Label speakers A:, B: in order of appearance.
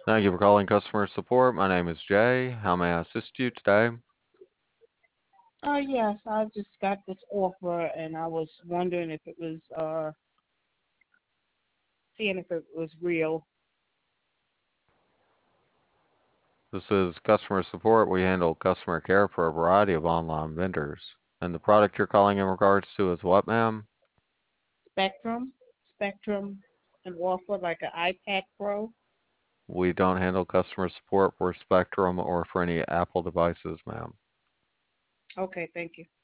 A: Thank you for calling customer support. My name is Jay. How may I assist you today?
B: Yes, I just got this offer and I was wondering if it was seeing if it was real.
A: This is customer support. We handle customer care for a variety of online vendors. And the product you're calling in regards to is what, ma'am?
B: Spectrum an offer like an iPad Pro.
A: We don't handle customer support for Spectrum or for any Apple devices, ma'am.
B: Okay, thank you.